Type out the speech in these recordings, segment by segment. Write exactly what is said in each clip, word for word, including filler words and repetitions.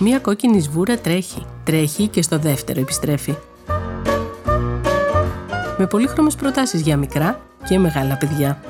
Μία κόκκινη σβούρα τρέχει, τρέχει και στο δεύτερο επιστρέφει. Με πολύχρωμες προτάσεις για μικρά και μεγάλα παιδιά.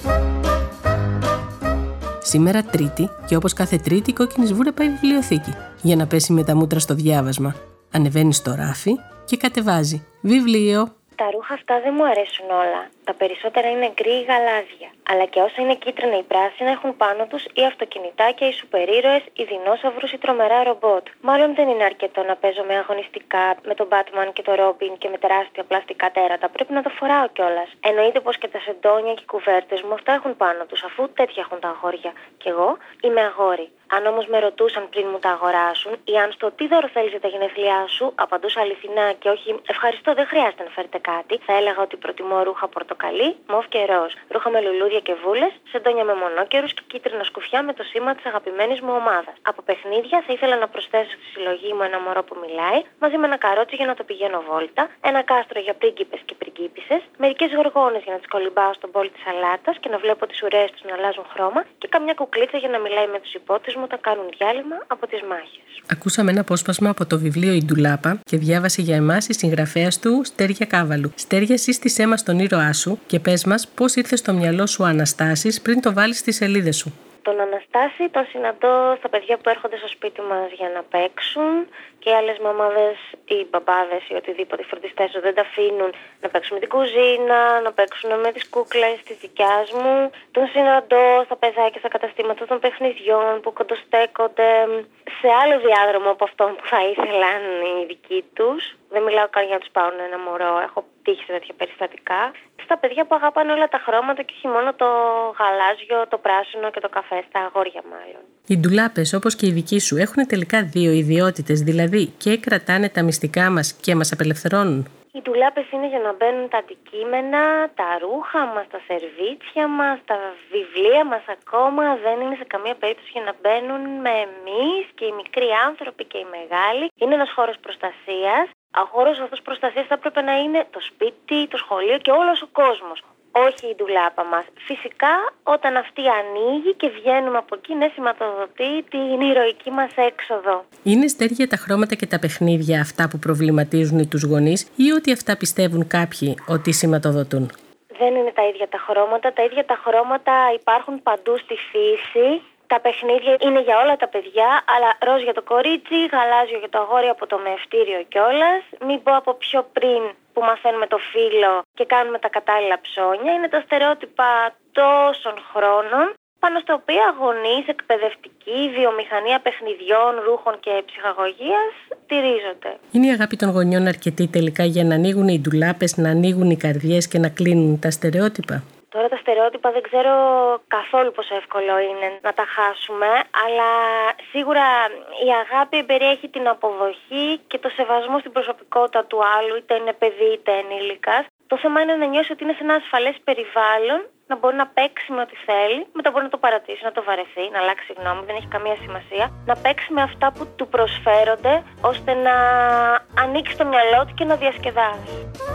Σήμερα Τρίτη και όπως κάθε Τρίτη η κόκκινη σβούρα πάει βιβλιοθήκη για να πέσει με τα μούτρα στο διάβασμα. Ανεβαίνει στο ράφι και κατεβάζει βιβλίο. Τα ρούχα αυτά δεν μου αρέσουν όλα. Τα περισσότερα είναι γκρι ή γαλάζια. Αλλά και όσα είναι κίτρινα ή πράσινα έχουν πάνω τους ή αυτοκινητάκια ή σούπερ ήρωες ή δεινόσαυρους ή τρομερά ρομπότ. Μάλλον δεν είναι αρκετό να παίζω με αγωνιστικά, με τον Batman και τον Robin και με τεράστια πλαστικά τέρατα. Πρέπει να το φοράω κιόλας. Εννοείται πως και τα σεντόνια και οι κουβέρτες μου αυτά έχουν πάνω τους, αφού τέτοια έχουν τα αγόρια. Κι εγώ είμαι αγόρι. Αν όμως με ρωτούσαν πριν μου τα αγοράσουν ή αν στο τι δώρο θέλεις για τα γενέθλιά σου, απαντούσα αληθινά και όχι ευχαριστώ, δεν χρειάζεται να φέρετε κάτι, θα έλεγα ότι προτιμώ ρούχα πορτοκαλί, μοβ και ροζ. Ρούχα με λουλούδια και βούλες, σεντόνια με μονόκερους και κίτρινα σκουφιά με το σήμα της αγαπημένης μου ομάδας. Από παιχνίδια θα ήθελα να προσθέσω στη συλλογή μου ένα μωρό που μιλάει, μαζί με ένα καρότσι για να το πηγαίνω βόλτα, ένα κάστρο για πρίγκιπες και πριγκίπισσες, μερικές γοργόνες για να τις κολυμπάω στον μπολ της σαλάτας και να βλέπω τις ουρές τους να αλλάζουν χρώμα και καμιά κουκλίτσα για να μιλάει με τους υπότες μου όταν κάνουν διάλειμμα από τις μάχες. Ακούσαμε ένα απόσπασμα από το βιβλίο «Η Ντουλάπα» και διάβασε για εμάς η συγγραφέας του Στέρια Κάβαλου. Στέρια, σύστησέ μας τον ήρωά σου και πες μας πώς ήρθε στο μυαλό σου ο Αναστάσης πριν το βάλεις στις σελίδες σου. Τον Αναστάση τον συναντώ στα παιδιά που έρχονται στο σπίτι μας για να παίξουν και οι άλλες μαμάδες ή μπαμπάδες ή οτιδήποτε φροντιστές του δεν τα αφήνουν να παίξουν με την κουζίνα, να παίξουν με τις κούκλες της δικιάς μου. Τον συναντώ στα παιδάκια, στα καταστήματα των παιχνιδιών που κοντοστέκονται σε άλλο διάδρομο από αυτόν που θα ήθελαν οι δικοί τους. Δεν μιλάω καν για να τους πάρουν ένα μωρό, έχω τύχει σε τέτοια περιστατικά. Στα παιδιά που αγαπάνε όλα τα χρώματα και όχι μόνο το γαλάζιο, το πράσινο και το καφέ, στα αγόρια μάλλον. Οι ντουλάπες, όπως και οι δικοί σου, έχουν τελικά δύο ιδιότητες, δηλαδή και κρατάνε τα μυστικά μας και μας απελευθερώνουν. Οι ντουλάπες είναι για να μπαίνουν τα αντικείμενα, τα ρούχα μας, τα σερβίτσια μας, τα βιβλία μας ακόμα. Δεν είναι σε καμία περίπτωση για να μπαίνουν με εμείς και οι μικροί άνθρωποι και οι μεγάλοι. Είναι ένας χώρος προστασίας. Ο χώρος αυτός προστασίας θα έπρεπε να είναι το σπίτι, το σχολείο και όλος ο κόσμος. Όχι η ντουλάπα μας. Φυσικά όταν αυτή ανοίγει και βγαίνουμε από εκεί, ναι, σηματοδοτεί την ηρωική μας έξοδο. Είναι Στέρια τα χρώματα και τα παιχνίδια αυτά που προβληματίζουν τους γονείς ή ότι αυτά πιστεύουν κάποιοι ότι σηματοδοτούν? Δεν είναι τα ίδια τα χρώματα. Τα ίδια τα χρώματα υπάρχουν παντού στη φύση. Τα παιχνίδια είναι για όλα τα παιδιά, αλλά ροζ για το κορίτσι, γαλάζιο για το αγόρι από το μεευτήριο κιόλας. Μην πω από πιο πριν που μαθαίνουμε το φύλο και κάνουμε τα κατάλληλα ψώνια. Είναι τα στερεότυπα τόσων χρόνων, πάνω στα οποία γονείς, εκπαιδευτικοί, βιομηχανία παιχνιδιών, ρούχων και ψυχαγωγίας στηρίζονται. Είναι η αγάπη των γονιών αρκετή τελικά για να ανοίγουν οι ντουλάπες, να ανοίγουν οι καρδιές και να κλείνουν τα στερεότυπα? Τώρα τα στερεότυπα δεν ξέρω καθόλου πόσο εύκολο είναι να τα χάσουμε, αλλά σίγουρα η αγάπη περιέχει την αποδοχή και το σεβασμό στην προσωπικότητα του άλλου, είτε είναι παιδί είτε ενήλικας. Το θέμα είναι να νιώσει ότι είναι σε ένα ασφαλές περιβάλλον, να μπορεί να παίξει με ό,τι θέλει, μετά μπορεί να το παρατήσει, να το βαρεθεί, να αλλάξει γνώμη, δεν έχει καμία σημασία. Να παίξει με αυτά που του προσφέρονται, ώστε να ανοίξει το μυαλό του και να διασκεδάσει.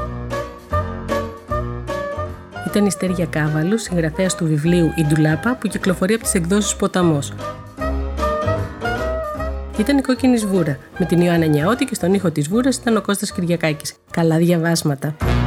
Ήταν η Στέρια Κάβαλου, συγγραφέας του βιβλίου «Η Ντουλάπα» που κυκλοφορεί από τις εκδόσεις Ποταμός. Ήταν η κόκκινη σβούρα. Με την Ιωάννα Νιαώτη και στον ήχο της σβούρας ήταν ο Κώστας Κυριακάκης. Καλά διαβάσματα.